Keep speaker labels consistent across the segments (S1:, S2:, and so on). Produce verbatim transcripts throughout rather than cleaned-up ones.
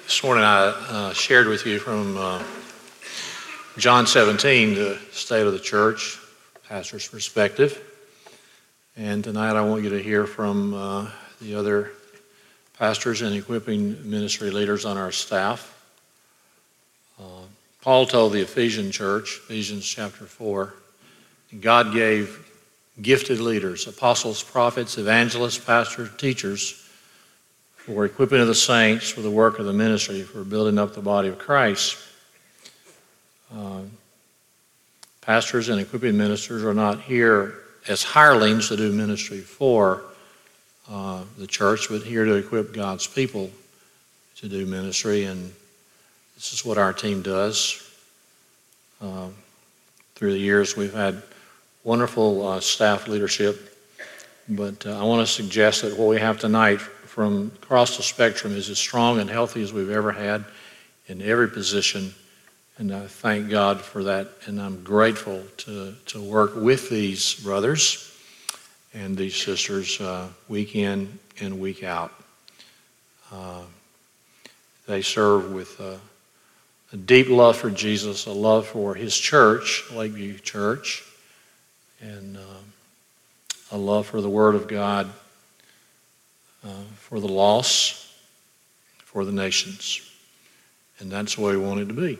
S1: This morning I uh, shared with you from uh, John seventeen, the state of the church, pastor's perspective. And tonight I want you to hear from uh, the other pastors and equipping ministry leaders on our staff. Uh, Paul told the Ephesian church, Ephesians chapter four, God gave gifted leaders, apostles, prophets, evangelists, pastors, teachers, for equipping of the saints for the work of the ministry, for building up the body of Christ. Uh, pastors and equipping ministers are not here as hirelings to do ministry for uh, the church, but here to equip God's people to do ministry, and this is what our team does. Uh, through the years, we've had wonderful uh, staff leadership, but uh, I want to suggest that what we have tonight from across the spectrum is as strong and healthy as we've ever had in every position, and I thank God for that, and I'm grateful to, to work with these brothers and these sisters uh, week in and week out. Uh, they serve with uh, a deep love for Jesus, a love for his church, Lakeview Church, and uh, a love for the Word of God, uh, for the lost, for the nations. And that's the way we want it to be.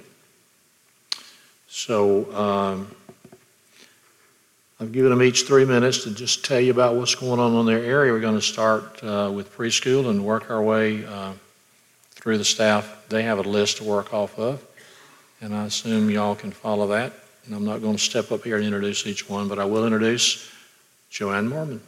S1: So um, I've given them each three minutes to just tell you about what's going on in their area. We're going to start uh, with preschool and work our way uh, through the staff. They have a list to work off of, and I assume y'all can follow that. And I'm not going to step up here and introduce each one, but I will introduce Joanne Mormon.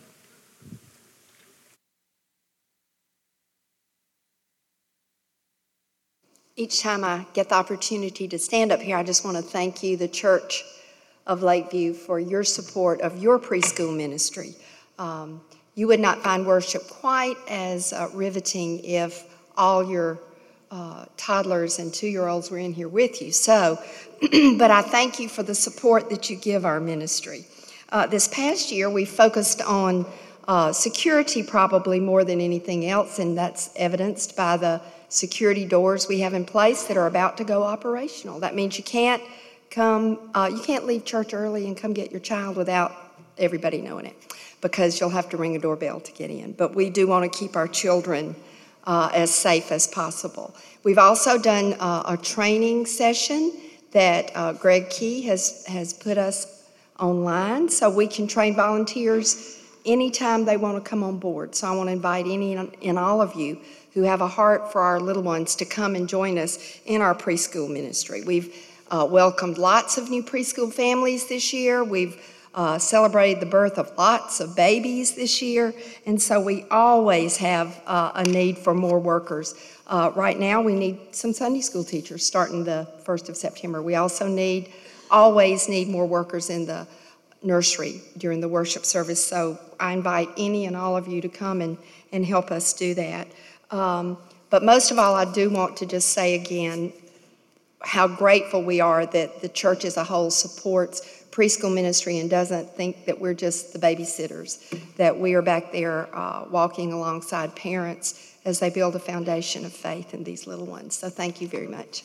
S2: Each time I get the opportunity to stand up here, I just want to thank you, the Church of Lakeview, for your support of your preschool ministry. Um, you would not find worship quite as uh, riveting if all your uh, toddlers and two-year-olds were in here with you. So, but I thank you for the support that you give our ministry. Uh, this past year, we focused on uh, security probably more than anything else, and that's evidenced by the security doors we have in place that are about to go operational. That means you can't come, uh, you can't leave church early and come get your child without everybody knowing it, because you'll have to ring a doorbell to get in. But we do want to keep our children uh, as safe as possible. We've also done uh, a training session that uh, Greg Key has, has put us online so we can train volunteers anytime they want to come on board. So I want to invite any and all of you who have a heart for our little ones to come and join us in our preschool ministry. We've uh, welcomed lots of new preschool families this year. We've uh, celebrated the birth of lots of babies this year, and so we always have uh, a need for more workers. Uh, right now, we need some Sunday school teachers starting the first of September. We also need, always need more workers in the nursery during the worship service, so I invite any and all of you to come and, and help us do that. Um, but most of all, I do want to just say again how grateful we are that the church as a whole supports preschool ministry and doesn't think that we're just the babysitters, that we are back there uh, walking alongside parents as they build a foundation of faith in these little ones. So thank you very much.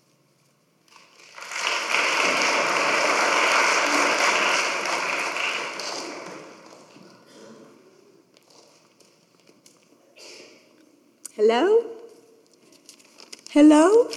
S2: Hello? Hello?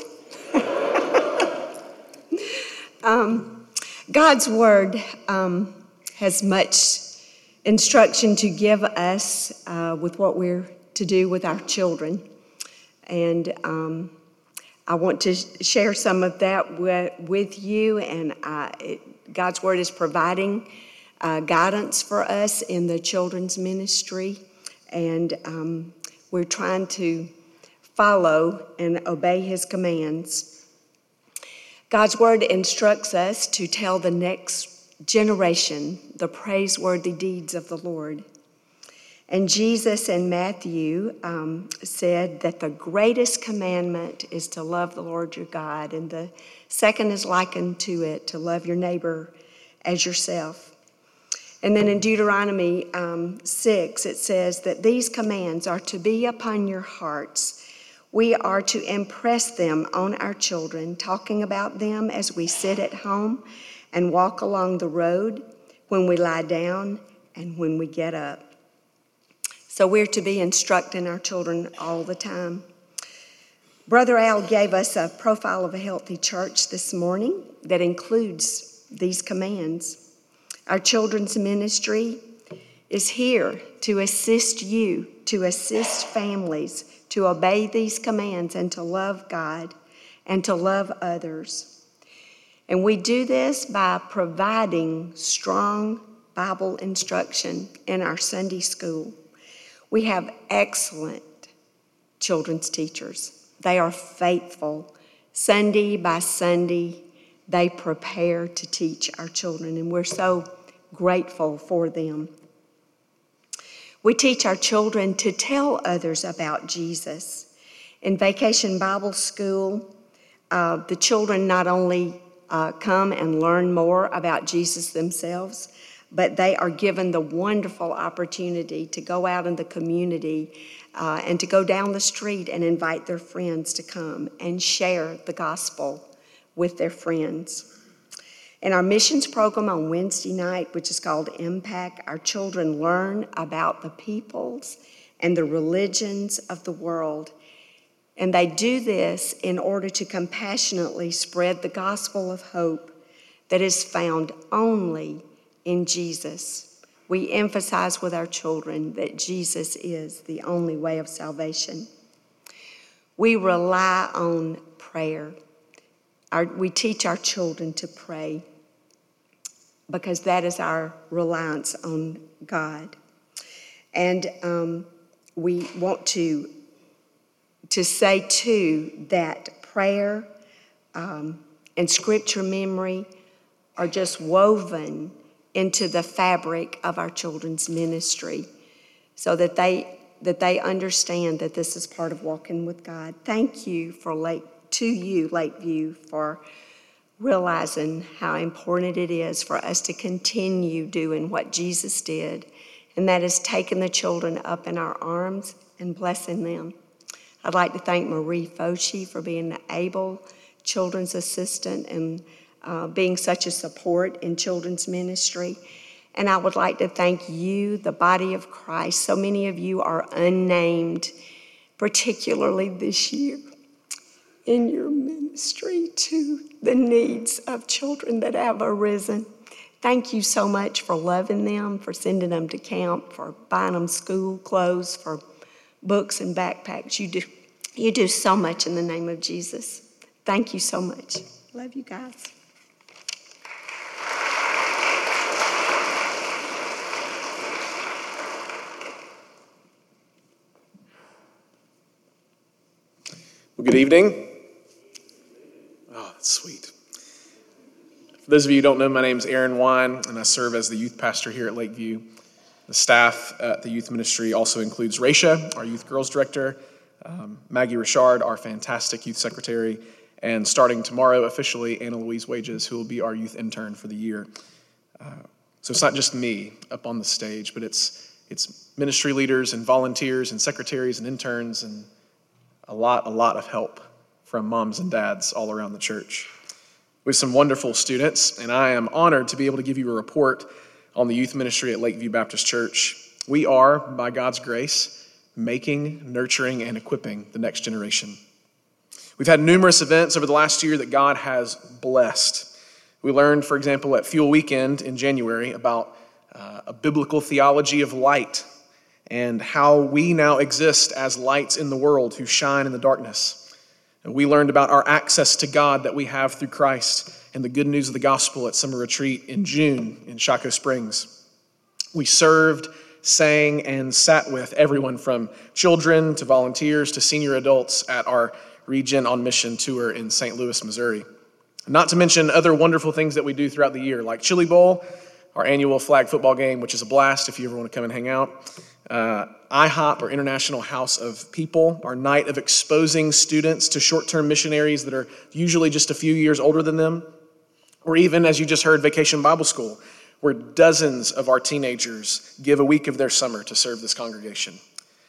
S2: um, God's Word um, has much instruction to give us uh, with what we're to do with our children. And um, I want to share some of that with, with you. And I, it, God's Word is providing uh, guidance for us in the children's ministry. And um, we're trying to follow and obey his commands. God's Word instructs us to tell the next generation the praiseworthy deeds of the Lord. And Jesus in Matthew um, said that the greatest commandment is to love the Lord your God, and the second is likened to it, to love your neighbor as yourself. And then in Deuteronomy um, six, it says that these commands are to be upon your hearts We are to impress them on our children, talking about them as we sit at home and walk along the road, when we lie down, and when we get up. So we're to be instructing our children all the time. Brother Al gave us a profile of a healthy church this morning that includes these commands. Our children's ministry is here to assist you, to assist families, to obey these commands and to love God and to love others. And we do this by providing strong Bible instruction in our Sunday school. We have excellent children's teachers. They are faithful. Sunday by Sunday, they prepare to teach our children, and we're so grateful for them. We teach our children to tell others about Jesus. In Vacation Bible School, uh, the children not only uh, come and learn more about Jesus themselves, but they are given the wonderful opportunity to go out in the community uh, and to go down the street and invite their friends to come and share the gospel with their friends. In our missions program on Wednesday night, which is called Impact, our children learn about the peoples and the religions of the world. And they do this in order to compassionately spread the gospel of hope that is found only in Jesus. We emphasize with our children that Jesus is the only way of salvation. We rely on prayer. Our, we teach our children to pray because that is our reliance on God. And um, we want to, to say, too, that prayer um, and scripture memory are just woven into the fabric of our children's ministry so that they, that they understand that this is part of walking with God. Thank you for Lake, to you, Lakeview, for realizing how important it is for us to continue doing what Jesus did, and that is taking the children up in our arms and blessing them. I'd like to thank Marie Foshi for being the able children's assistant and uh, being such a support in children's ministry. And I would like to thank you, the body of Christ. So many of you are unnamed, particularly this year, in your ministry to the needs of children that have arisen. Thank you so much for loving them, for sending them to camp, for buying them school clothes, for books and backpacks. You do, you do so much in the name of Jesus. Thank you so much. Love you guys.
S3: Well, good evening. Oh, that's sweet. For those of you who don't know, my name is Aaron Wine, and I serve as the youth pastor here at Lakeview. The staff at the youth ministry also includes Raisha, our youth girls director, um, Maggie Richard, our fantastic youth secretary, and starting tomorrow officially, Anna Louise Wages, who will be our youth intern for the year. Uh, so it's not just me up on the stage, but it's it's ministry leaders and volunteers and secretaries and interns and a lot, a lot of help from moms and dads all around the church. We have some wonderful students, and I am honored to be able to give you a report on the youth ministry at Lakeview Baptist Church. We are, by God's grace, making, nurturing, and equipping the next generation. We've had numerous events over the last year that God has blessed. We learned, for example, at Fuel Weekend in January about uh, a biblical theology of light and how we now exist as lights in the world who shine in the darkness. And we learned about our access to God that we have through Christ and the good news of the gospel at Summer Retreat in June in Chaco Springs. We served, sang, and sat with everyone from children to volunteers to senior adults at our Region on Mission tour in Saint Louis, Missouri. Not to mention other wonderful things that we do throughout the year, like Chili Bowl, our annual flag football game, which is a blast if you ever want to come and hang out. Uh, I HOP, or International House of People, our night of exposing students to short-term missionaries that are usually just a few years older than them. Or even, as you just heard, Vacation Bible School, where dozens of our teenagers give a week of their summer to serve this congregation.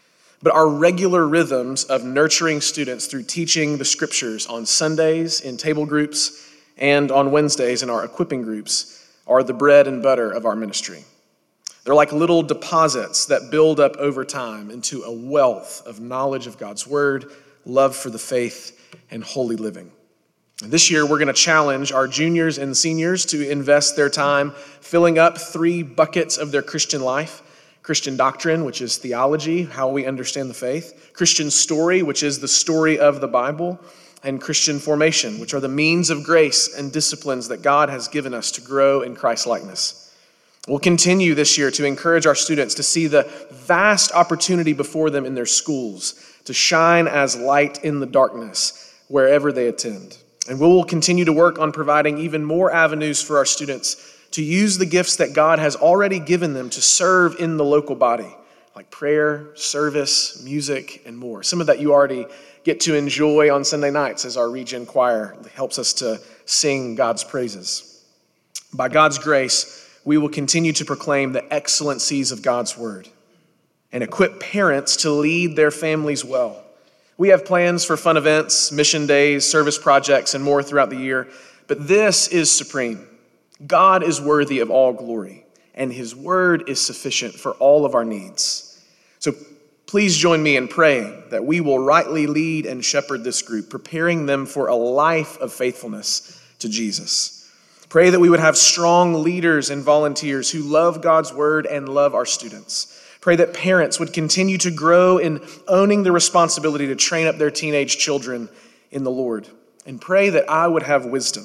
S3: but our regular rhythms of nurturing students through teaching the scriptures on Sundays in table groups and on Wednesdays in our equipping groups are the bread and butter of our ministry. They're like little deposits that build up over time into a wealth of knowledge of God's word, love for the faith, and holy living. This year, we're going to challenge our juniors and seniors to invest their time filling up three buckets of their Christian life. Christian doctrine, which is theology, how we understand the faith. Christian story, which is the story of the Bible. And Christian formation, which are the means of grace and disciplines that God has given us to grow in Christ-likeness. We'll continue this year to encourage our students to see the vast opportunity before them in their schools, to shine as light in the darkness wherever they attend. And we will continue to work on providing even more avenues for our students to use the gifts that God has already given them to serve in the local body, like prayer, service, music, and more. Some of that you already get to enjoy on Sunday nights as our region choir helps us to sing God's praises. By God's grace, we will continue to proclaim the excellencies of God's word and equip parents to lead their families well. We have plans for fun events, mission days, service projects, and more throughout the year, but this is supreme. God is worthy of all glory, and his word is sufficient for all of our needs. So please join me in praying that we will rightly lead and shepherd this group, preparing them for a life of faithfulness to Jesus. Pray that we would have strong leaders and volunteers who love God's word and love our students. Pray that parents would continue to grow in owning the responsibility to train up their teenage children in the Lord. And pray that I would have wisdom,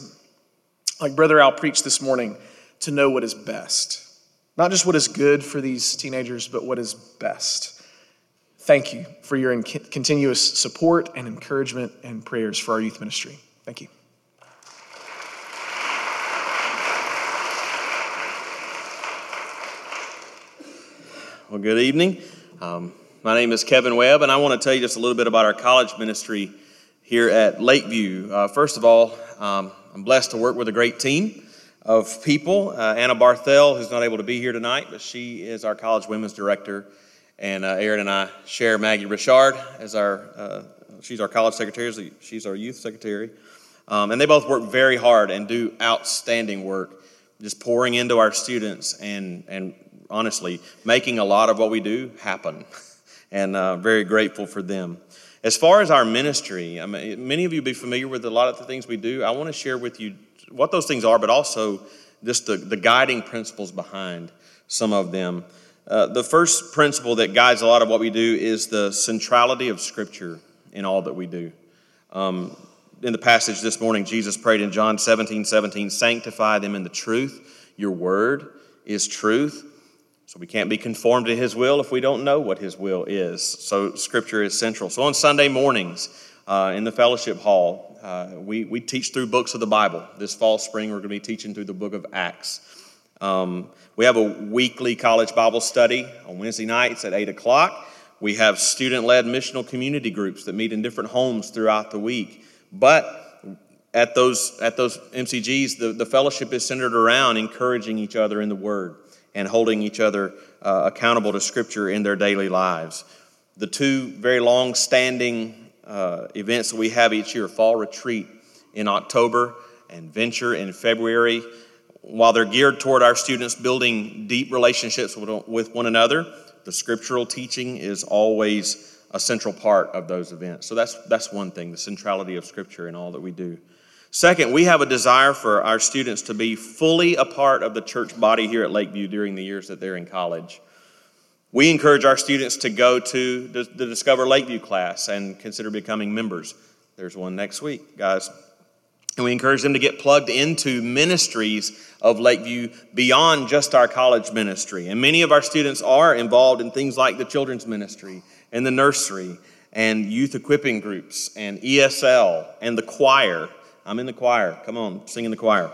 S3: like Brother Al preached this morning, to know what is best. Not just what is good for these teenagers, but what is best. Thank you for your continuous support and encouragement and prayers for our youth ministry. Thank you.
S4: Well, good evening. Um, my name is Kevin Webb, and I want to tell you just a little bit about our college ministry here at Lakeview. Uh, first of all, um, I'm blessed to work with a great team of people. Uh, Anna Barthel, who's not able to be here tonight, but she is our college women's director. And uh, Aaron and I share Maggie Richard as our, uh, she's our college secretary, she's our youth secretary. Um, and they both work very hard and do outstanding work, just pouring into our students and, and honestly, making a lot of what we do happen, and uh, very grateful for them. As far as our ministry, I mean, many of you will be familiar with a lot of the things we do. I want to share with you what those things are, but also just the, the guiding principles behind some of them. Uh, the first principle that guides a lot of what we do is the centrality of Scripture in all that we do. Um, in the passage this morning, Jesus prayed in John seventeen seventeen, sanctify them in the truth. Your word is truth. So we can't be conformed to his will if we don't know what his will is. So Scripture is central. So on Sunday mornings uh, in the fellowship hall, uh, we, we teach through books of the Bible. This fall, spring, we're going to be teaching through the book of Acts. Um, we have a weekly college Bible study on Wednesday nights at eight o'clock. We have student-led missional community groups that meet in different homes throughout the week. But at those, at those M C Gs, the, the fellowship is centered around encouraging each other in the Word and holding each other uh, accountable to Scripture in their daily lives. The two very long-standing uh, events that we have each year, Fall Retreat in October and Venture in February, while they're geared toward our students building deep relationships with one another, the scriptural teaching is always a central part of those events. So that's that's one thing, the centrality of Scripture in all that we do. Second, we have a desire for our students to be fully a part of the church body here at Lakeview during the years that they're in college. We encourage our students to go to the, the Discover Lakeview class and consider becoming members. There's one next week, guys. And we encourage them to get plugged into ministries of Lakeview beyond just our college ministry. And many of our students are involved in things like the children's ministry and the nursery and youth equipping groups and E S L and the choir. I'm in the choir. Come on, sing in the choir.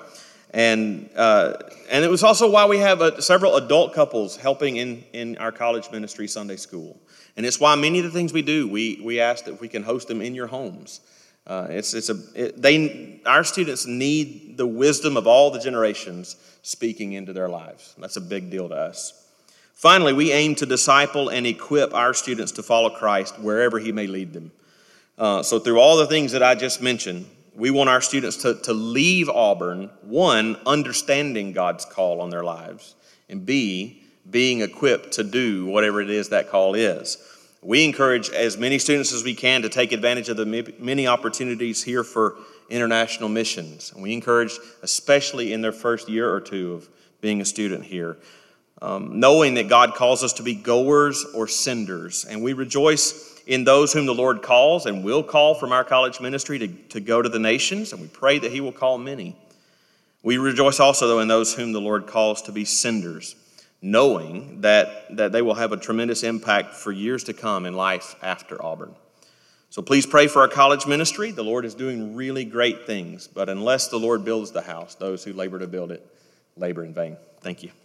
S4: And uh, and it was also why we have a, several adult couples helping in, in our college ministry Sunday school. And it's why many of the things we do, we we ask that we can host them in your homes. Uh, it's it's a it, they our students need the wisdom of all the generations speaking into their lives. That's a big deal to us. Finally, we aim to disciple and equip our students to follow Christ wherever he may lead them. Uh, so through all the things that I just mentioned, we want our students to, to leave Auburn, one, understanding God's call on their lives, and B, being equipped to do whatever it is that call is. We encourage as many students as we can to take advantage of the many opportunities here for international missions. And we encourage, especially in their first year or two of being a student here, um, knowing that God calls us to be goers or senders. And we rejoice in those whom the Lord calls and will call from our college ministry to, to go to the nations, and we pray that he will call many. We rejoice also, though, in those whom the Lord calls to be senders, knowing that, that they will have a tremendous impact for years to come in life after Auburn. So please pray for our college ministry. The Lord is doing really great things, but unless the Lord builds the house, those who labor to build it labor in vain. Thank you.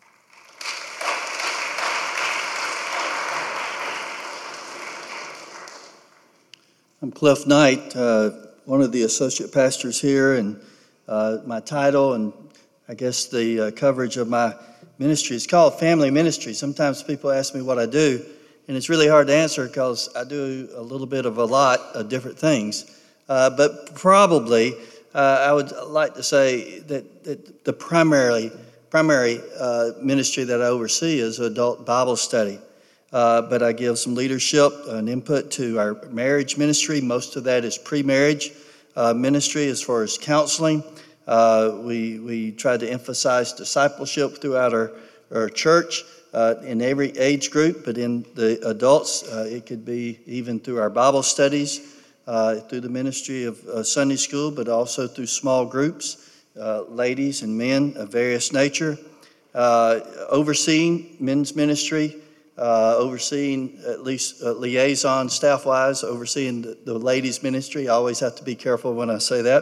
S5: I'm Cliff Knight, uh, one of the associate pastors here, and uh, my title and I guess the uh, coverage of my ministry is called Family Ministry. Sometimes people ask me what I do, and it's really hard to answer because I do a little bit of a lot of different things. Uh, but probably uh, I would like to say that, that the primarily primary uh, ministry that I oversee is adult Bible study. Uh, but I give some leadership and input to our marriage ministry. Most of that is pre-marriage uh, ministry as far as counseling. Uh, we we try to emphasize discipleship throughout our, our church uh, in every age group, but in the adults, uh, it could be even through our Bible studies, uh, through the ministry of uh, Sunday school, but also through small groups, uh, ladies and men of various nature. Uh, overseeing men's ministry, Uh, overseeing at least uh, liaison staff-wise, overseeing the, the ladies' ministry. I always have to be careful when I say that.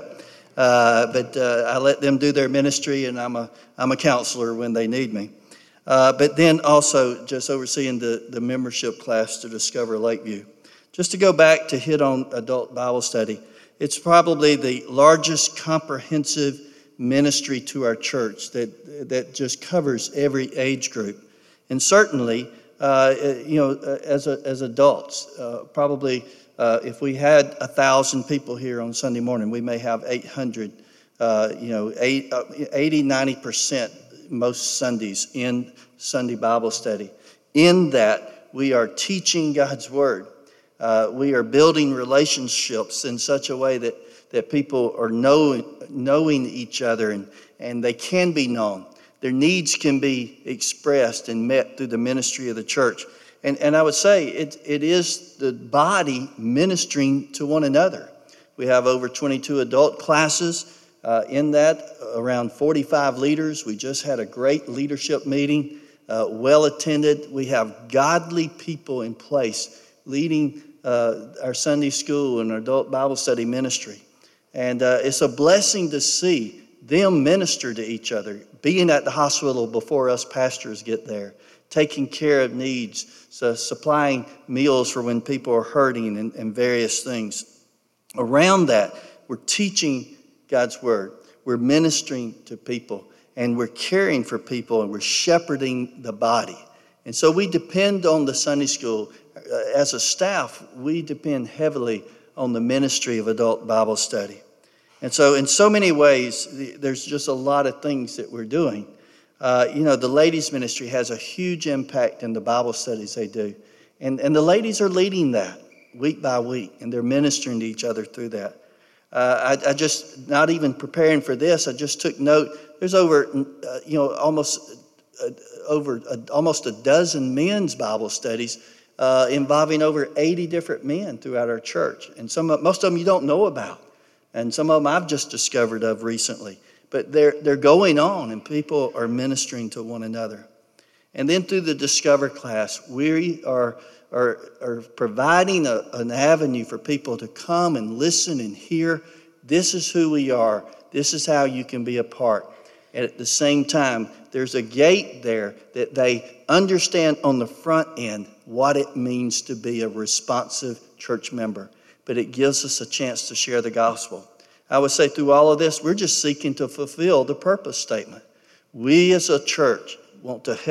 S5: Uh, but uh, I let them do their ministry, and I'm a I'm a counselor when they need me. Uh, but then also just overseeing the, the membership class to Discover Lakeview. Just to go back to hit on adult Bible study, it's probably the largest comprehensive ministry to our church that that just covers every age group. And certainly, Uh, you know, as a, as adults, uh, probably uh, if we had a thousand people here on Sunday morning, we may have eight hundred. Uh, you know, eight, uh, eighty, ninety percent most Sundays in Sunday Bible study. In that, we are teaching God's Word. Uh, we are building relationships in such a way that that people are knowing knowing each other, and and they can be known. Their needs can be expressed and met through the ministry of the church. And, and I would say it, it is the body ministering to one another. We have over twenty-two adult classes. Uh, in that, around forty-five leaders. We just had a great leadership meeting, uh, well attended. We have godly people in place leading uh, our Sunday school and our adult Bible study ministry. And uh, it's a blessing to see them minister to each other, being at the hospital before us pastors get there, taking care of needs, so supplying meals for when people are hurting and, and various things. Around that, we're teaching God's Word. We're ministering to people, and we're caring for people, and we're shepherding the body. And so we depend on the Sunday school. Uh, as a staff, we depend heavily on the ministry of adult Bible study. And so in so many ways, there's just a lot of things that we're doing. Uh, you know, the ladies' ministry has a huge impact in the Bible studies they do. And, and the ladies are leading that week by week, and they're ministering to each other through that. Uh, I, I just, not even preparing for this, I just took note. There's over, uh, you know, almost uh, over uh, almost a dozen men's Bible studies uh, involving over eighty different men throughout our church. And some, of, most of them you don't know about. And some of them I've just discovered of recently. But they're they're going on, and people are ministering to one another. And then through the Discover class, we are, are, are providing a, an avenue for people to come and listen and hear. This is who we are. This is how you can be a part. And at the same time, there's a gate there that they understand on the front end what it means to be a responsive church member. But it gives us a chance to share the gospel. I would say through all of this, we're just seeking to fulfill the purpose statement. We as a church want to help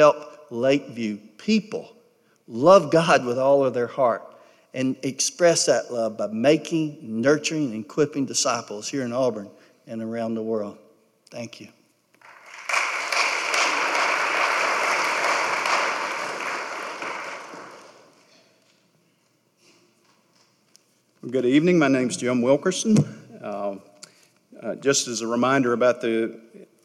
S5: Lakeview people love God with all of their heart and express that love by making, nurturing, and equipping disciples here in Auburn and around the world. Thank you.
S6: Good evening. My name is Jim Wilkerson. Uh, uh, just as a reminder about the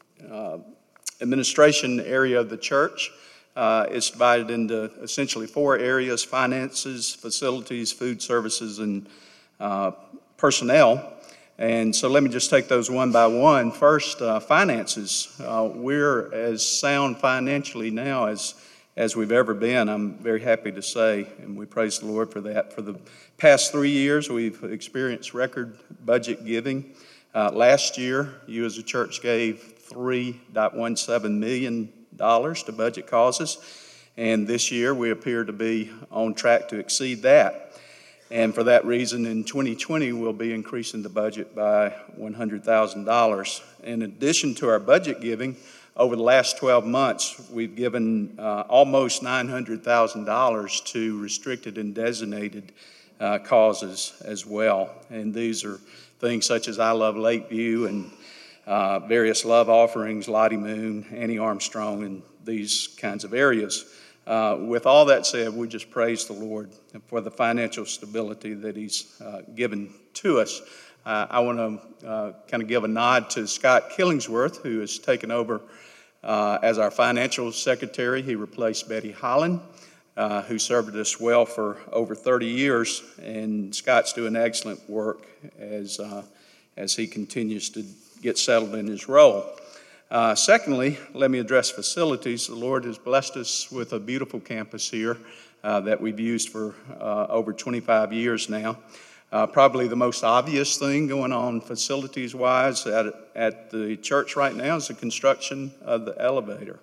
S6: uh, administration area of the church, uh, it's divided into essentially four areas: finances, facilities, food services, and uh, personnel. And so let me just take those one by one. First, uh, finances. Uh, we're as sound financially now as as we've ever been, I'm very happy to say, and we praise the Lord for that. For the past three years, we've experienced record budget giving. Uh, last year, you as a church gave three point one seven million dollars to budget causes, and this year we appear to be on track to exceed that. And for that reason, in twenty twenty, we'll be increasing the budget by one hundred thousand dollars. In addition to our budget giving, over the last twelve months, we've given uh, almost nine hundred thousand dollars to restricted and designated uh, causes as well. And these are things such as I Love Lakeview and uh, various love offerings, Lottie Moon, Annie Armstrong, and these kinds of areas. Uh, with all that said, we just praise the Lord for the financial stability that He's uh, given to us. Uh, I want to uh, kind of give a nod to Scott Killingsworth, who has taken over uh, as our financial secretary. He replaced Betty Holland, uh, who served us well for over thirty years, and Scott's doing excellent work as, uh, as he continues to get settled in his role. Uh, secondly, let me address facilities. The Lord has blessed us with a beautiful campus here uh, that we've used for uh, over twenty-five years now. Uh, probably the most obvious thing going on facilities-wise at, at the church right now is the construction of the elevator.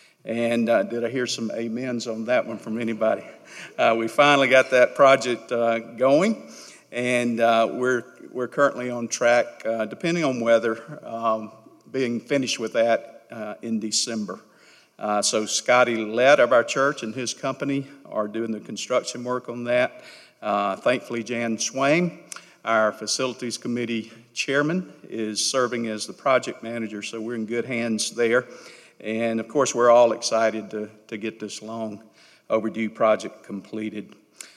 S6: And uh, did I hear some amens on that one from anybody? Uh, we finally got that project uh, going, and uh, we're we're currently on track, uh, depending on weather, um, being finished with that uh, in December. Uh, so Scotty Lett of our church and his company are doing the construction work on that. Uh, thankfully, Jan Swain, our facilities committee chairman, is serving as the project manager, so we're in good hands there. And of course, we're all excited to, to get this long overdue project completed.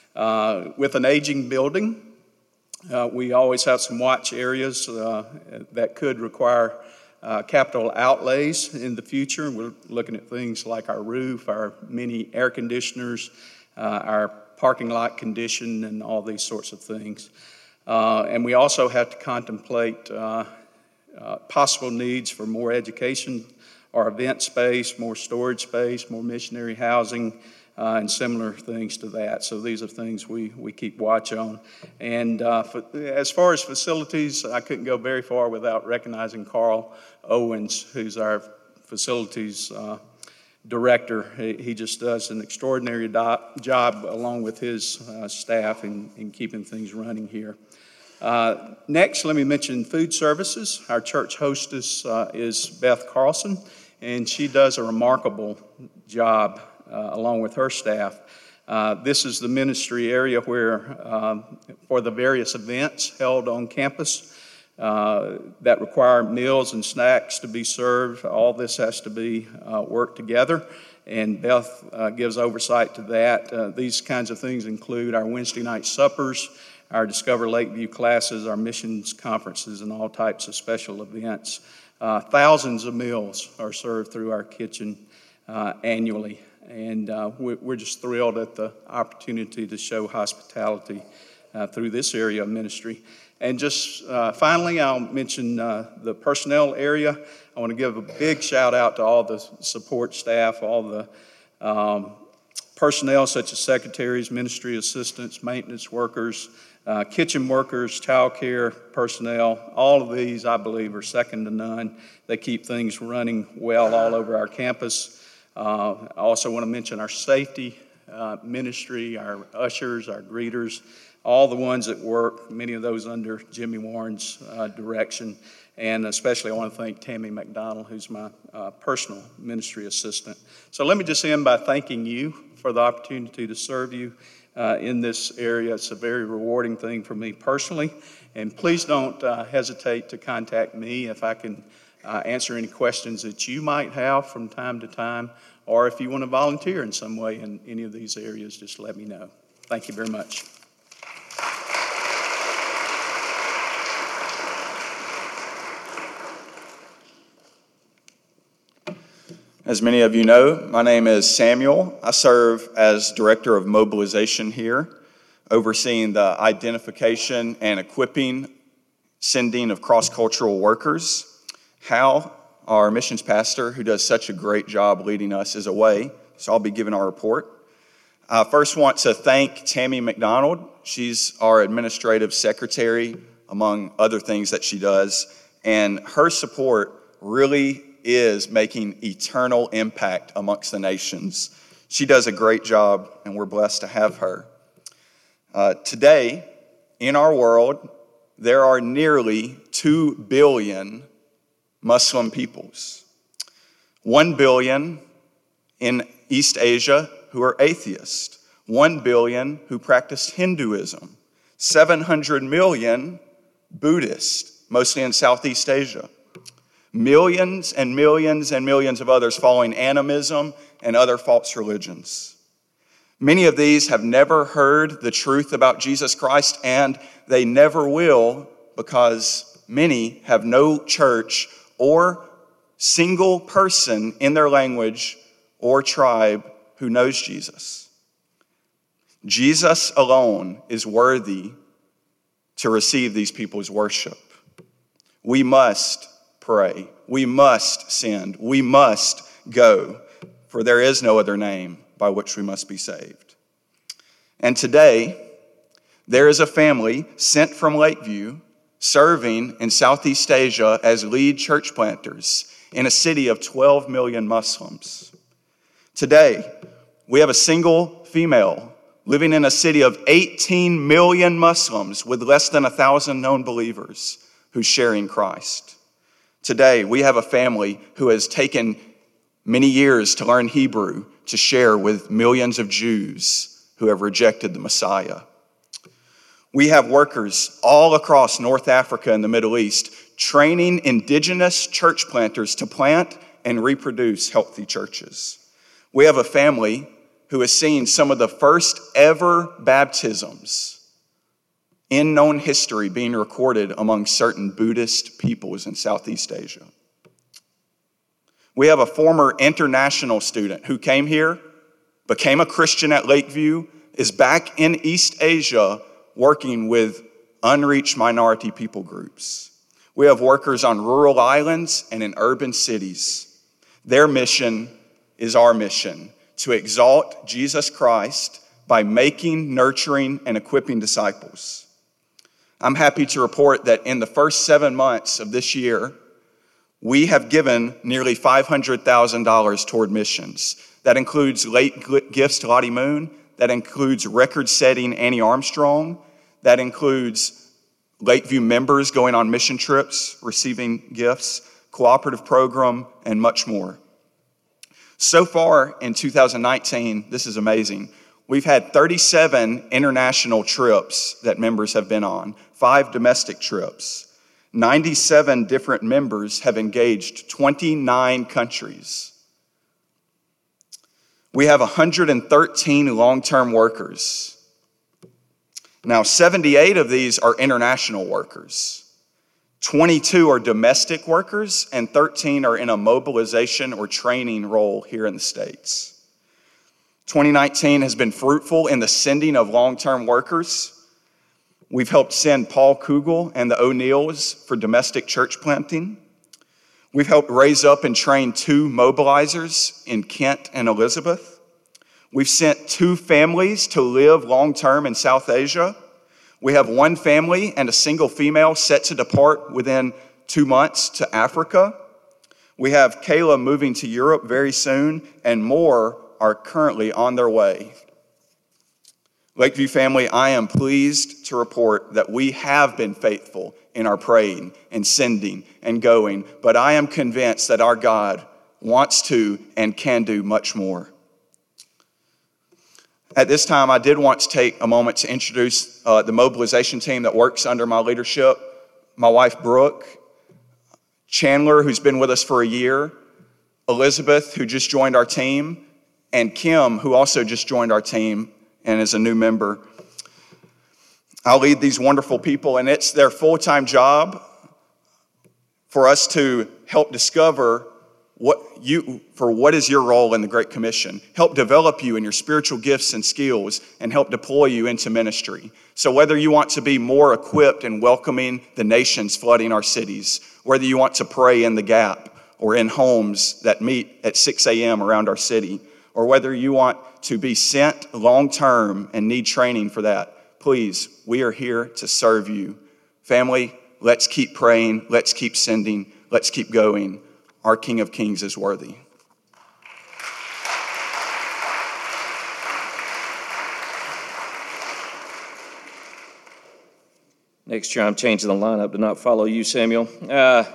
S6: Uh, with an aging building, uh, we always have some watch areas uh, that could require uh, capital outlays in the future. We're looking at things like our roof, our mini air conditioners, uh, our parking lot condition, and all these sorts of things. Uh, and we also have to contemplate uh, uh, possible needs for more education or event space, more storage space, more missionary housing, uh, and similar things to that. So these are things we, we keep watch on. And uh, for, as far as facilities, I couldn't go very far without recognizing Carl Owens, who's our facilities uh, director. He, he just does an extraordinary do- job along with his uh, staff in, in keeping things running here. Uh, next, let me mention food services. Our church hostess uh, is Beth Carlson, and she does a remarkable job uh, along with her staff. Uh, this is the ministry area where, um, for the various events held on campus uh, that require meals and snacks to be served, all this has to be uh, worked together, and Beth uh, gives oversight to that. Uh, these kinds of things include our Wednesday night suppers, our Discover Lakeview classes, our missions conferences, and all types of special events. Uh, thousands of meals are served through our kitchen uh, annually, and uh, we're just thrilled at the opportunity to show hospitality uh, through this area of ministry. And just uh, finally, I'll mention uh, the personnel area. I want to give a big shout out to all the support staff, all the um, personnel such as secretaries, ministry assistants, maintenance workers, uh, kitchen workers, child care personnel. All of these, I believe, are second to none. They keep things running well all over our campus. Uh, I also want to mention our safety uh, ministry, our ushers, our greeters. all the ones that work, many of those under Jimmy Warren's uh, direction. And especially I want to thank Tammy McDonald, who's my uh, personal ministry assistant. So let me just end by thanking you for the opportunity to serve you uh, in this area. It's a very rewarding thing for me personally. And please don't uh, hesitate to contact me if I can uh, answer any questions that you might have from time to time, or if you want to volunteer in some way in any of these areas, just let me know. Thank you very much.
S7: As many of you know, my name is Samuel. I serve as Director of Mobilization here, overseeing the identification and equipping, sending of cross-cultural workers. Hal, our missions pastor, who does such a great job leading us, is away, so I'll be giving our report. I first want to thank Tammy McDonald. She's our administrative secretary, among other things that she does, and her support really is making eternal impact amongst the nations. She does a great job, and we're blessed to have her. Uh, today, in our world, there are nearly two billion Muslim peoples. One billion in East Asia who are atheists. One billion who practice Hinduism. seven hundred million Buddhists, mostly in Southeast Asia. Millions and millions and millions of others following animism and other false religions. Many of these have never heard the truth about Jesus Christ, and they never will, because many have no church or single person in their language or tribe who knows Jesus. Jesus alone is worthy to receive these people's worship. We must pray. We must send. We must go, for there is no other name by which we must be saved. And today, there is a family sent from Lakeview serving in Southeast Asia as lead church planters in a city of twelve million Muslims. Today, we have a single female living in a city of eighteen million Muslims with less than one thousand known believers who's sharing Christ. Today, we have a family who has taken many years to learn Hebrew to share with millions of Jews who have rejected the Messiah. We have workers all across North Africa and the Middle East training indigenous church planters to plant and reproduce healthy churches. We have a family who has seen some of the first ever baptisms in known history being recorded among certain Buddhist peoples in Southeast Asia. We have a former international student who came here, became a Christian at Lakeview, is back in East Asia working with unreached minority people groups. We have workers on rural islands and in urban cities. Their mission is our mission, to exalt Jesus Christ by making, nurturing, and equipping disciples. I'm happy to report that in the first seven months of this year, we have given nearly five hundred thousand dollars toward missions. That includes late gifts to Lottie Moon. That includes record-setting Annie Armstrong. That includes Lakeview members going on mission trips, receiving gifts, cooperative program, and much more. So far in two thousand nineteen, this is amazing, we've had thirty-seven international trips that members have been on, five domestic trips. ninety-seven different members have engaged twenty-nine countries. We have one hundred thirteen long-term workers. Now, seventy-eight of these are international workers. twenty-two are domestic workers, and thirteen are in a mobilization or training role here in the States. twenty nineteen has been fruitful in the sending of long-term workers. We've helped send Paul Kugel and the O'Neills for domestic church planting. We've helped raise up and train two mobilizers in Kent and Elizabeth. We've sent two families to live long-term in South Asia. We have one family and a single female set to depart within two months to Africa. We have Kayla moving to Europe very soon, and more are currently on their way. Lakeview family, I am pleased to report that we have been faithful in our praying and sending and going, but I am convinced that our God wants to and can do much more. At this time, I did want to take a moment to introduce uh, the mobilization team that works under my leadership. My wife, Brooke, Chandler, who's been with us for a year, Elizabeth, who just joined our team, and Kim, who also just joined our team and is a new member. I'll lead these wonderful people, and it's their full-time job for us to help discover what you, for what is your role in the Great Commission, help develop you in your spiritual gifts and skills, and help deploy you into ministry. So whether you want to be more equipped in welcoming the nations flooding our cities, whether you want to pray in the gap or in homes that meet at six a.m. around our city, or whether you want to be sent long-term and need training for that, please, we are here to serve you. Family, let's keep praying, let's keep sending, let's keep going. Our King of Kings is worthy.
S8: Next year, I'm changing the lineup to not follow you, Samuel. Uh,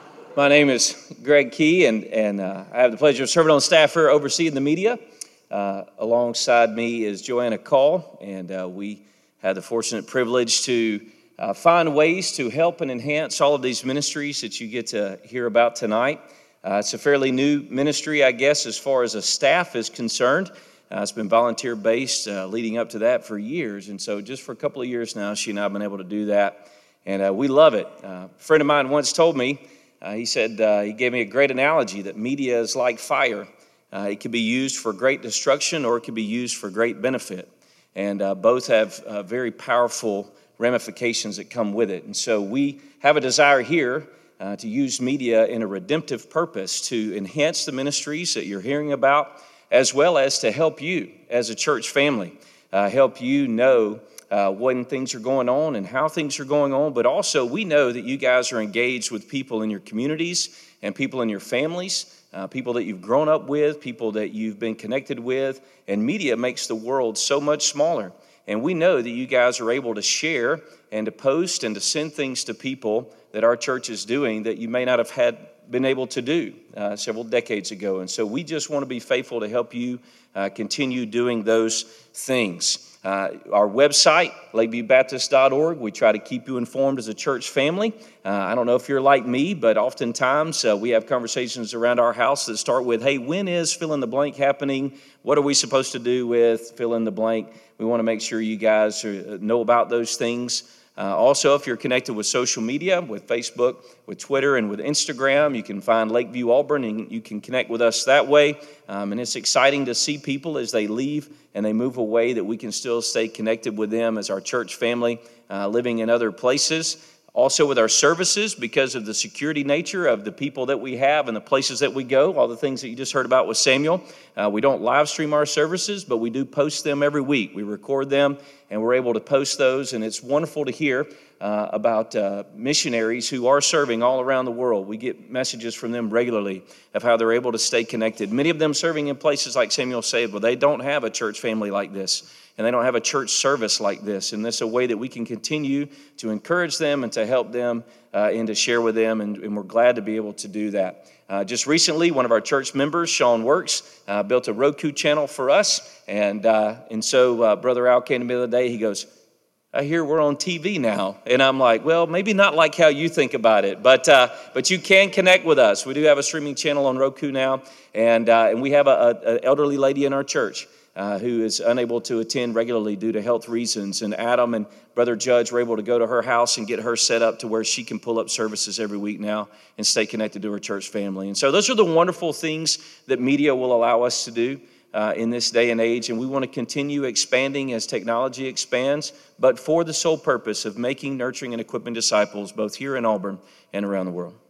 S8: my name is Greg Key, and, and uh, I have the pleasure of serving on staff here overseeing the media. Uh, alongside me is Joanna Call, and uh, we had the fortunate privilege to uh, find ways to help and enhance all of these ministries that you get to hear about tonight. Uh, it's a fairly new ministry, I guess, as far as a staff is concerned. Uh, it's been volunteer-based uh, leading up to that for years, and so just for a couple of years now, she and I have been able to do that, and uh, we love it. Uh, a friend of mine once told me, uh, he said, uh, he gave me a great analogy that media is like fire. Uh, it can be used for great destruction or it can be used for great benefit, and uh, both have uh, very powerful ramifications that come with it, and so we have a desire here uh, to use media in a redemptive purpose to enhance the ministries that you're hearing about, as well as to help you as a church family, uh, help you know uh, when things are going on and how things are going on. But also, we know that you guys are engaged with people in your communities and people in your families, uh, people that you've grown up with, people that you've been connected with. And media makes the world so much smaller. And we know that you guys are able to share and to post and to send things to people that our church is doing that you may not have had been able to do uh, several decades ago. And so we just want to be faithful to help you uh, continue doing those things. Uh, our website, lakeview baptist dot org, we try to keep you informed as a church family. Uh, I don't know if you're like me, but oftentimes uh, we have conversations around our house that start with, hey, when is fill in the blank happening? What are we supposed to do with fill in the blank? We want to make sure you guys are, know about those things. Uh, also, if you're connected with social media, with Facebook, with Twitter, and with Instagram, you can find Lakeview Auburn, and you can connect with us that way. Um, and it's exciting to see people as they leave and they move away that we can still stay connected with them as our church family, uh, living in other places. Also with our services, because of the security nature of the people that we have and the places that we go, all the things that you just heard about with Samuel. Uh, we don't live stream our services, but we do post them every week. We record them, and we're able to post those, and it's wonderful to hear uh, about uh, missionaries who are serving all around the world. We get messages from them regularly of how they're able to stay connected. Many of them serving in places like Samuel said, where they don't have a church family like this, and they don't have a church service like this. And this is a way that we can continue to encourage them and to help them uh, and to share with them, and, and we're glad to be able to do that. Uh, just recently, one of our church members, Sean Works, uh, built a Roku channel for us, and uh, and so uh, Brother Al came to me the other day. He goes, I hear we're on T V now. And I'm like, well, maybe not like how you think about it, but uh, but you can connect with us. We do have a streaming channel on Roku now, and uh, and we have a, a, a elderly lady in our church Uh, who is unable to attend regularly due to health reasons. And Adam and Brother Judge were able to go to her house and get her set up to where she can pull up services every week now and stay connected to her church family. And so those are the wonderful things that media will allow us to do uh, in this day and age. And we want to continue expanding as technology expands, but for the sole purpose of making, nurturing, and equipping disciples both here in Auburn and around the world.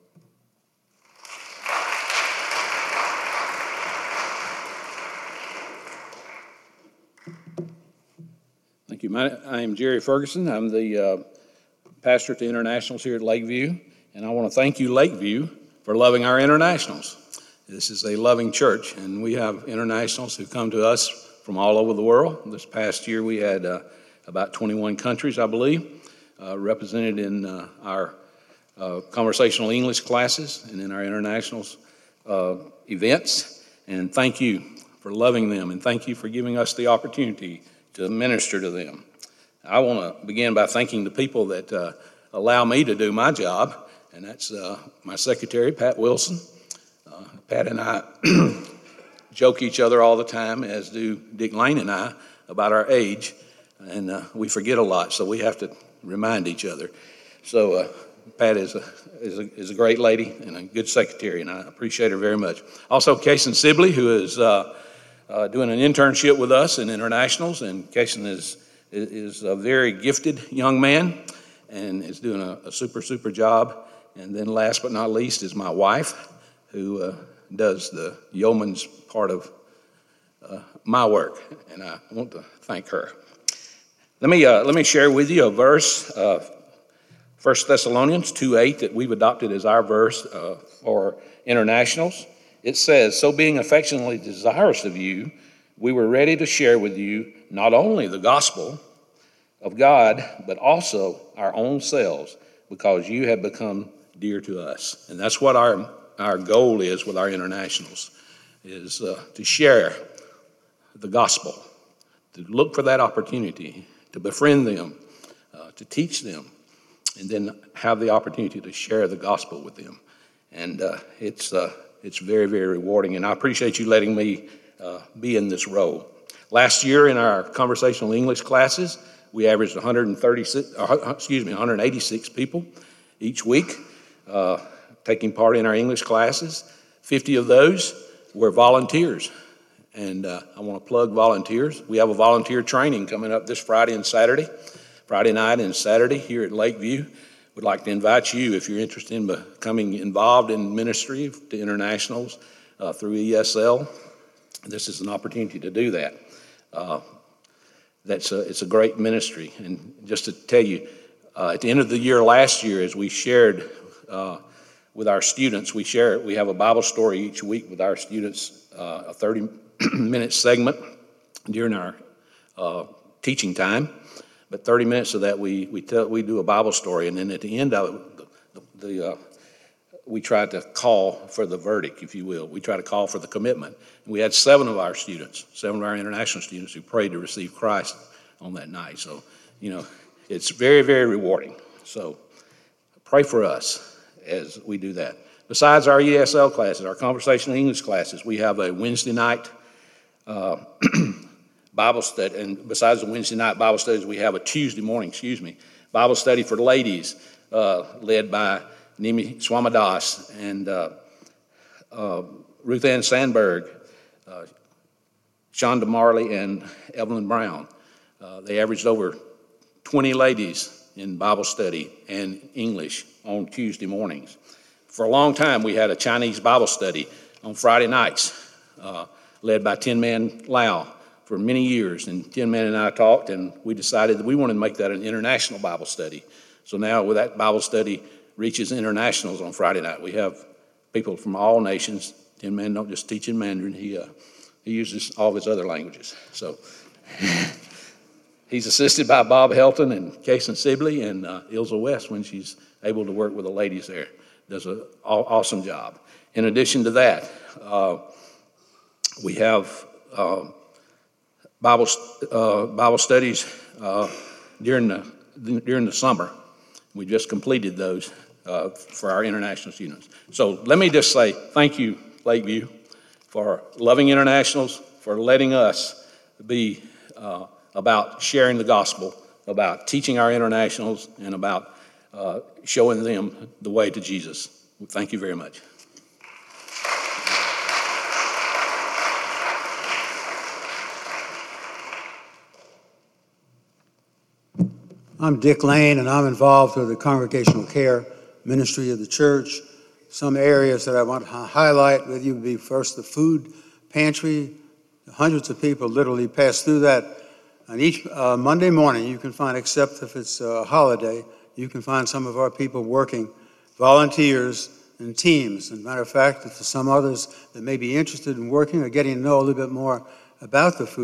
S9: Thank you. My, I am Jerry Ferguson. I'm the uh, pastor at the Internationals here at Lakeview, and I want to thank you, Lakeview, for loving our Internationals. This is a loving church, and we have Internationals who come to us from all over the world. This past year we had uh, about twenty-one countries, I believe, uh, represented in uh, our uh, conversational English classes and in our internationals uh, events. And thank you for loving them, and thank you for giving us the opportunity to minister to them. I want to begin by thanking the people that uh, allow me to do my job, and that's uh, my secretary, Pat Wilson. Uh, Pat and I joke each other all the time, as do Dick Lane and I, about our age, and uh, we forget a lot, so we have to remind each other. So uh, Pat is a, is, a, is a great lady and a good secretary, and I appreciate her very much. Also, Kason Sibley, who is uh, uh, doing an internship with us in internationals, and Kason is, is a very gifted young man and is doing a, a super, super job. And then last but not least is my wife, who uh, does the yeoman's part of uh, my work, and I want to thank her. Let me, uh, let me share with you a verse, uh, First Thessalonians two eight, that we've adopted as our verse uh, for internationals. It says, "So being affectionately desirous of you, we were ready to share with you not only the gospel of God, but also our own selves, because you have become dear to us." And that's what our, our goal is with our internationals, is uh, to share the gospel, to look for that opportunity, to befriend them, uh, to teach them, and then have the opportunity to share the gospel with them. And uh, it's, uh, it's very, very rewarding, and I appreciate you letting me uh, be in this role. Last year in our conversational English classes, we averaged one hundred thirty-six, uh, excuse me, one hundred eighty-six people each week uh, taking part in our English classes. fifty of those were volunteers, and uh, I want to plug volunteers. We have a volunteer training coming up this Friday and Saturday, Friday night and Saturday here at Lakeview. We'd like to invite you, if you're interested in becoming involved in ministry to internationals uh, through E S L. This is an opportunity to do that. Uh, That's a, it's a great ministry. And just to tell you, uh, at the end of the year last year, as we shared uh, with our students, we share we have a Bible story each week with our students, uh, a thirty-minute segment during our uh, teaching time. But thirty minutes of that, we we tell, we do a Bible story, and then at the end of it, the, the uh, we try to call for the verdict, if you will. We try to call for the commitment. And we had seven of our students, seven of our international students, who prayed to receive Christ on that night. So, you know, it's very, very rewarding. So pray for us as we do that. Besides our E S L classes, our conversational English classes, we have a Wednesday night uh, Bible study. And besides the Wednesday night Bible studies, we have a Tuesday morning, excuse me, Bible study for ladies uh, led by Nimi Swamadas and uh, uh, Ruth Ann Sandberg, uh, Shonda Marley, and Evelyn Brown. Uh, they averaged over twenty ladies in Bible study and English on Tuesday mornings. For a long time, we had a Chinese Bible study on Friday nights, uh, led by Tin Man Lau for many years. And Tin Man and I talked, and we decided that we wanted to make that an international Bible study. So now with that Bible study reaches internationals on Friday night. We have people from all nations. Tin Man don't just teach in Mandarin. He uh, he uses all of his other languages. So he's assisted by Bob Helton and Kason Sibley and uh, Ilza West when she's able to work with the ladies there. Does an awesome job. In addition to that, uh, we have uh, Bible uh, Bible studies uh, during the during the summer. We just completed those uh, for our international students. So let me just say thank you, Lakeview, for loving internationals, for letting us be uh, about sharing the gospel, about teaching our internationals, and about uh, showing them the way to Jesus. Thank you very much.
S10: I'm Dick Lane, and I'm involved with the Congregational Care Ministry of the church. Some areas that I want to highlight with you would be first the food pantry. Hundreds of people literally pass through that. And each uh, Monday morning you can find, except if it's a holiday, you can find some of our people working, volunteers and teams. As a matter of fact, for some others that may be interested in working or getting to know a little bit more about the food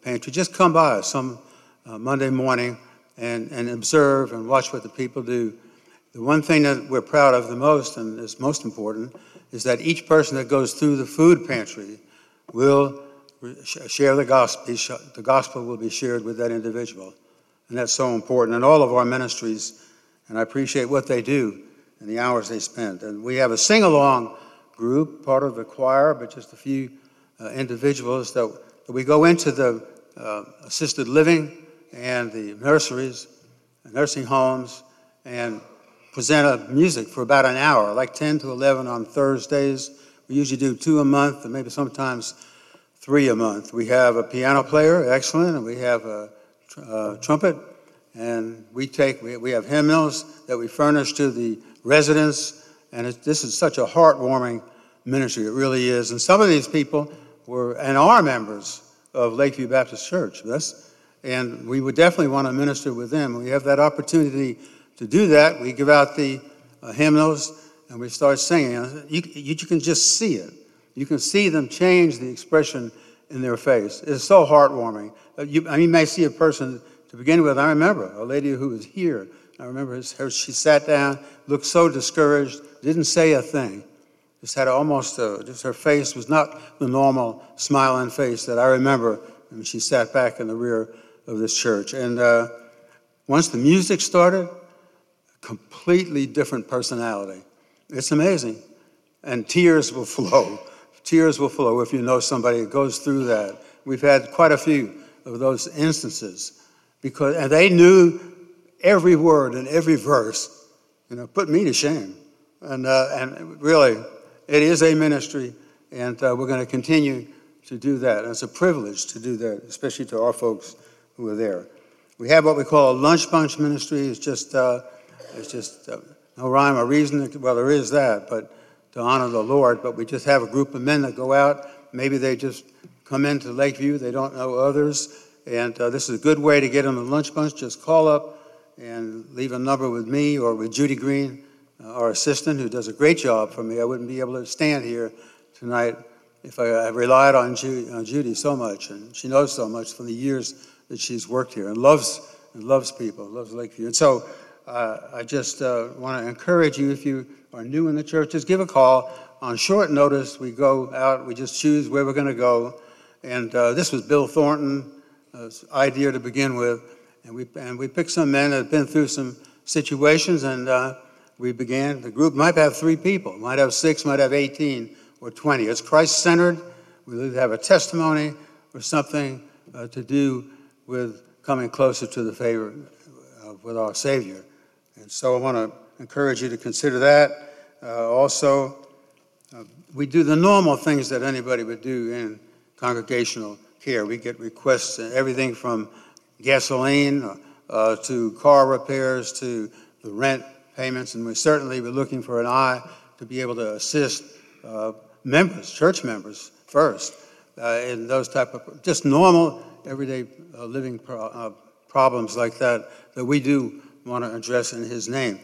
S10: pantry. Just come by some uh, Monday morning and, and observe and watch what the people do. The one thing that we're proud of the most, and is most important, is that each person that goes through the food pantry will share the gospel. The gospel will be shared with that individual. And that's so important in all of our ministries, and I appreciate what they do and the hours they spend. And we have a sing-along group, part of the choir, but just a few uh, individuals that, that we go into the uh, assisted living and the nurseries, nursing homes, and present a music for about an hour, like ten to eleven on Thursdays. We usually do two a month, and maybe sometimes three a month. We have a piano player, excellent, and we have a uh, trumpet, and we take, we, we have hymnals that we furnish to the residents, and it, this is such a heartwarming ministry, it really is. And some of these people were and are members of Lakeview Baptist Church, that's, and we would definitely want to minister with them. We have that opportunity to do that. We give out the uh, hymnals, and we start singing. You, you, you can just see it. You can see them change the expression in their face. It's so heartwarming. Uh, you, I mean, you may see a person to begin with. I remember a lady who was here. I remember her, she sat down, looked so discouraged, didn't say a thing. Just had almost, a, just her face was not the normal smiling face that I remember when she sat back in the rear of this church. And uh, once the music started, completely different personality. It's amazing. And tears will flow. Tears will flow if you know somebody that goes through that. We've had quite a few of those instances, because and they knew every word and every verse. You know, put me to shame. And uh, and really, it is a ministry, and uh, we're going to continue to do that. And it's a privilege to do that, especially to our folks who are there. We have what we call a lunch bunch ministry. It's just uh, it's just uh, no rhyme or reason. Well, there is that, but to honor the Lord. But we just have a group of men that go out. Maybe they just come into Lakeview. They don't know others. And uh, this is a good way to get them a lunch bunch. Just call up and leave a number with me or with Judy Green, uh, our assistant, who does a great job for me. I wouldn't be able to stand here tonight if I, I relied on, Ju- on Judy so much. And she knows so much from the years that she's worked here and loves and loves people, loves Lakeview. And so uh, I just uh, want to encourage you, if you are new in the church, just give a call. On short notice, we go out, we just choose where we're going to go. And uh, this was Bill Thornton's uh, idea to begin with. And we and we picked some men that had been through some situations, and uh, we began. The group might have three people, might have six, might have eighteen or twenty. It's Christ-centered. We either have a testimony or something uh, to do with coming closer to the favor uh, with our Savior. And so I want to encourage you to consider that. Uh, also, uh, we do the normal things that anybody would do in congregational care. We get requests, uh, everything from gasoline uh, to car repairs to the rent payments, and we certainly were looking for an eye to be able to assist uh, members, church members first, uh, in those type of just normal everyday uh, living pro- uh, problems like that that we do want to address in His name.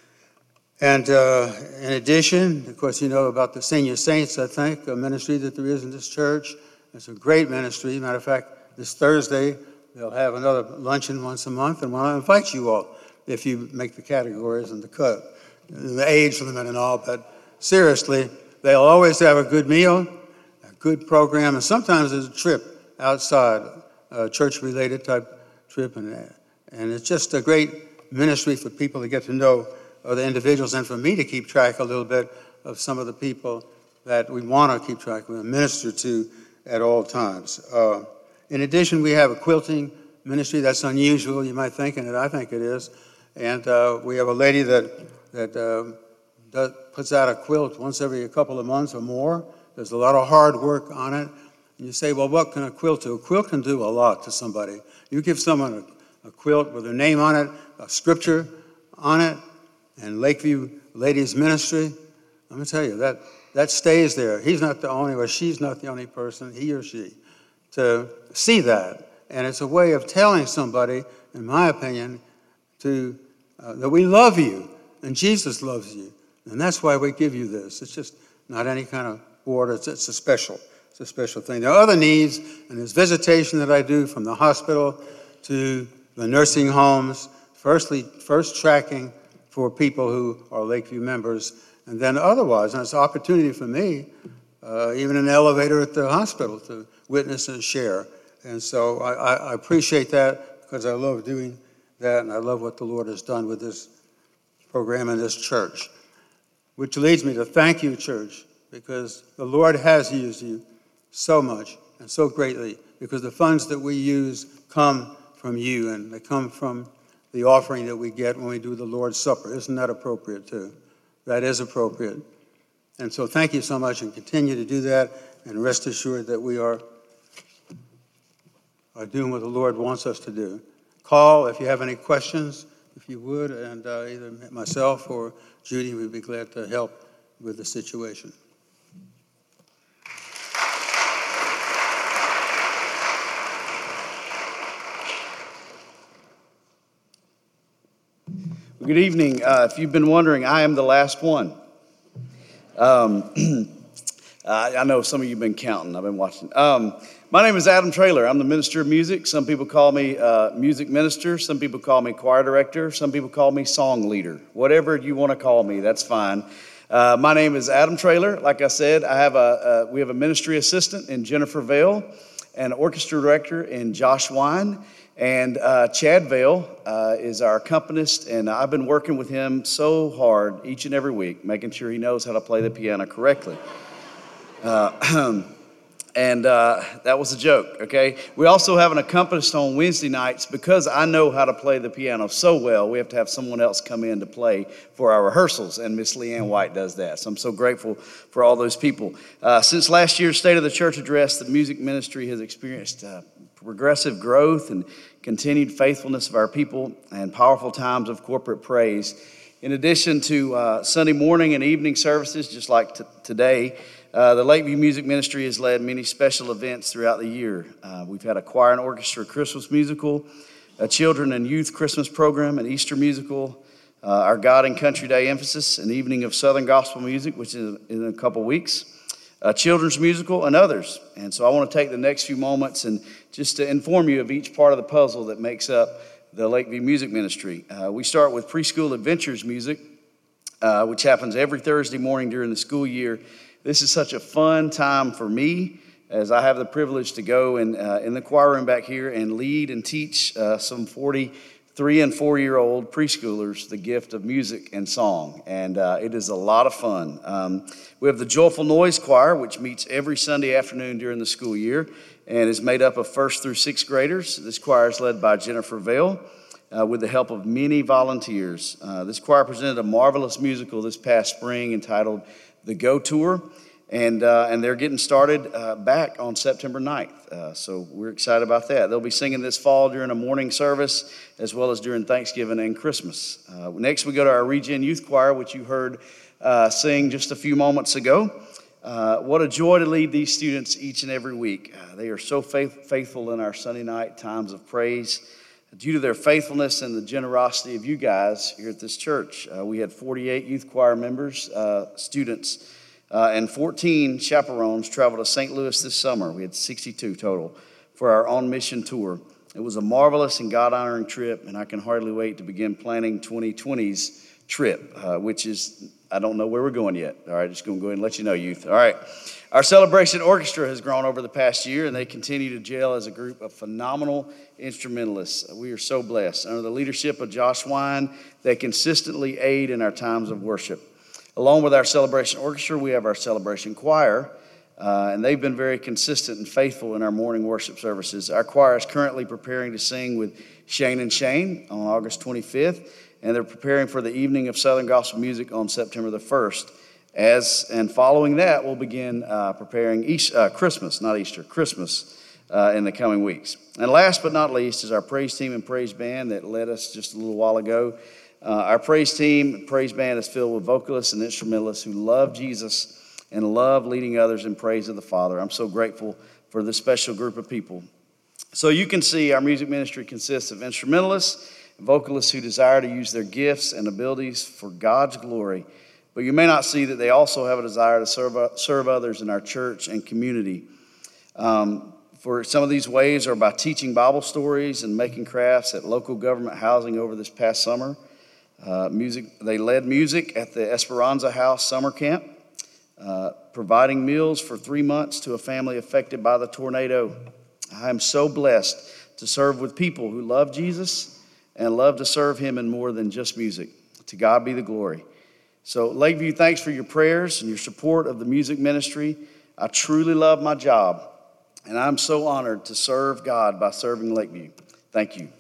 S10: And uh, in addition, of course, you know about the Senior Saints, I think, a ministry that there is in this church. It's a great ministry. Matter of fact, this Thursday, they'll have another luncheon once a month, and want to invite you all if you make the categories and the cut, the age limit and all. But seriously, they'll always have a good meal, a good program, and sometimes there's a trip outside, a church-related type trip, and and it's just a great ministry for people to get to know other individuals, and for me to keep track a little bit of some of the people that we want to keep track of and minister to at all times. Uh, In addition, we have a quilting ministry. That's unusual, you might think, and I think it is. And uh, we have a lady that that uh, does, puts out a quilt once every couple of months or more. There's a lot of hard work on it. And you say, well, what can a quilt do? A quilt can do a lot to somebody. You give someone a, a quilt with their name on it, a scripture on it, and Lakeview Ladies Ministry, I'm going to tell you, that, that stays there. He's not the only, or she's not the only person, he or she, to see that. And it's a way of telling somebody, in my opinion, to uh, that we love you and Jesus loves you. And that's why we give you this. It's just not any kind of award. It's, it's a special, It's a special thing. There are other needs, and there's visitation that I do from the hospital to the nursing homes, firstly, first tracking for people who are Lakeview members, and then otherwise. And it's an opportunity for me, uh, even in an elevator at the hospital, to witness and share. And so I, I, I appreciate that because I love doing that, and I love what the Lord has done with this program in this church. Which leads me to thank you, church, because the Lord has used you so much and so greatly, because the funds that we use come from you, and they come from the offering that we get when we do the Lord's Supper. Isn't that appropriate, too? That is appropriate. And so thank you so much, and continue to do that, and rest assured that we are, are doing what the Lord wants us to do. Call if you have any questions, if you would, and uh, either myself or Judy would be glad to help with the situation.
S6: Good evening. Uh, if you've been wondering, I am the last one. Um, I, I know some of you have been counting. I've been watching. Um, my name is Adam Traylor. I'm the minister of music. Some people call me uh, music minister. Some people call me choir director. Some people call me song leader. Whatever you want to call me, that's fine. Uh, my name is Adam Traylor. Like I said, I have a, a we have a ministry assistant in Jennifer Vale, and an orchestra director in Josh Wine. And uh, Chad Vale uh, is our accompanist, and I've been working with him so hard each and every week, making sure he knows how to play the piano correctly. Uh, and uh, that was a joke, okay? We also have an accompanist on Wednesday nights. Because I know how to play the piano so well, we have to have someone else come in to play for our rehearsals, and Miss Leanne White does that. So I'm so grateful for all those people. Uh, since last year's State of the Church address, the music ministry has experienced uh, progressive growth and continued faithfulness of our people and powerful times of corporate praise. In addition to uh, Sunday morning and evening services, just like t- today, uh, the Lakeview Music Ministry has led many special events throughout the year. Uh, we've had a choir and orchestra Christmas musical, a children and youth Christmas program, an Easter musical, uh, our God and Country Day emphasis, an evening of Southern gospel music, which is in a couple weeks, a children's musical, and others. And so I want to take the next few moments and just to inform you of each part of the puzzle that makes up the Lakeview Music Ministry. Uh, we start with Preschool Adventures music, uh, which happens every Thursday morning during the school year. This is such a fun time for me, as I have the privilege to go and uh, in the choir room back here and lead and teach uh, some forty-three and four-year-old preschoolers the gift of music and song, and uh, it is a lot of fun. Um, we have the Joyful Noise Choir, which meets every Sunday afternoon during the school year and is made up of first through sixth graders. This choir is led by Jennifer Vale uh, with the help of many volunteers. Uh, this choir presented a marvelous musical this past spring entitled The Go Tour, and uh, and they're getting started uh, back on September ninth. Uh, so we're excited about that. They'll be singing this fall during a morning service as well as during Thanksgiving and Christmas. Uh, next, we go to our Regen Youth Choir, which you heard uh, sing just a few moments ago. Uh, what a joy to lead these students each and every week. Uh, they are so faith, faithful in our Sunday night times of praise. Due to their faithfulness and the generosity of you guys here at this church, uh, we had forty-eight youth choir members, uh, students, uh, and fourteen chaperones travel to Saint Louis this summer. We had sixty-two total for our On Mission tour. It was a marvelous and God-honoring trip, and I can hardly wait to begin planning twenty twenty's trip, uh, which is, I don't know where we're going yet. All right, just going to go ahead and let you know, youth. All right. Our Celebration Orchestra has grown over the past year, and they continue to gel as a group of phenomenal instrumentalists. We are so blessed. Under the leadership of Josh Wine, they consistently aid in our times of worship. Along with our Celebration Orchestra, we have our Celebration Choir, uh, and they've been very consistent and faithful in our morning worship services. Our choir is currently preparing to sing with Shane and Shane on August twenty-fifth, and they're preparing for the evening of Southern Gospel Music on September the first. As and following that, we'll begin uh, preparing East, uh, Christmas, not Easter, Christmas uh, in the coming weeks. And last but not least is our praise team and praise band that led us just a little while ago. Uh, our praise team and praise band is filled with vocalists and instrumentalists who love Jesus and love leading others in praise of the Father. I'm so grateful for this special group of people. So you can see our music ministry consists of instrumentalists and vocalists who desire to use their gifts and abilities for God's glory. But you may not see that they also have a desire to serve, serve others in our church and community.
S11: Um, for some of these ways are by teaching Bible stories and making crafts at local government housing over this past summer. Uh, music, they led music at the Esperanza House summer camp, uh, providing meals for three months to a family affected by the tornado. I am so blessed to serve with people who love Jesus and love to serve him in more than just music. To God be the glory. So Lakeview, thanks for your prayers and your support of the music ministry. I truly love my job, and I'm so honored to serve God by serving Lakeview. Thank you.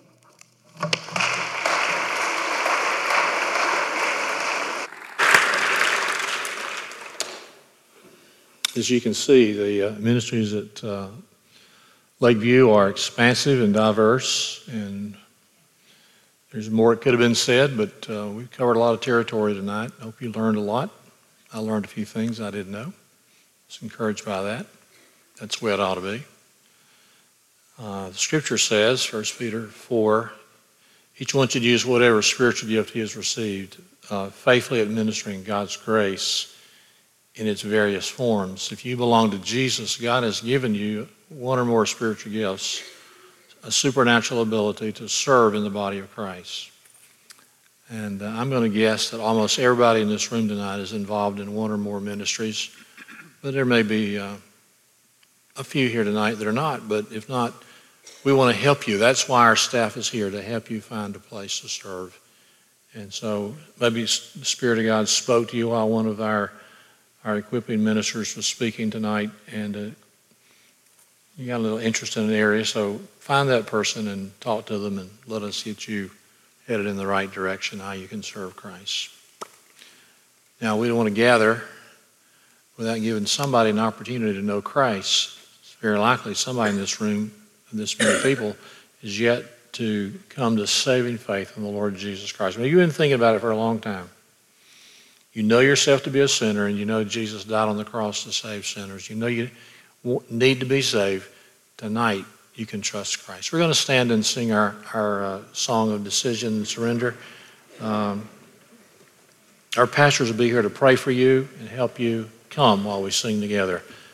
S1: As you can see, the uh, ministries at uh, Lakeview are expansive and diverse, and there's more that could have been said, but uh, we've covered a lot of territory tonight. I hope you learned a lot. I learned a few things I didn't know. I was encouraged by that. That's the way it ought to be. Uh, the scripture says, First Peter four, each one should use whatever spiritual gift he has received, uh, faithfully administering God's grace in its various forms. If you belong to Jesus, God has given you one or more spiritual gifts, a supernatural ability to serve in the body of Christ. And uh, I'm going to guess that almost everybody in this room tonight is involved in one or more ministries, but there may be uh, a few here tonight that are not, but if not, we want to help you. That's why our staff is here, to help you find a place to serve. And so maybe the Spirit of God spoke to you while one of our, our equipping ministers was speaking tonight, and uh, you got a little interest in an area, so find that person and talk to them and let us get you headed in the right direction, how you can serve Christ. Now, we don't want to gather without giving somebody an opportunity to know Christ. It's very likely somebody in this room, this many people, is yet to come to saving faith in the Lord Jesus Christ. I mean, you've been thinking about it for a long time. You know yourself to be a sinner, and you know Jesus died on the cross to save sinners. You know you need to be saved. Tonight, you can trust Christ. We're going to stand and sing our, our uh, song of decision and surrender. Um, our pastors will be here to pray for you and help you come while we sing together.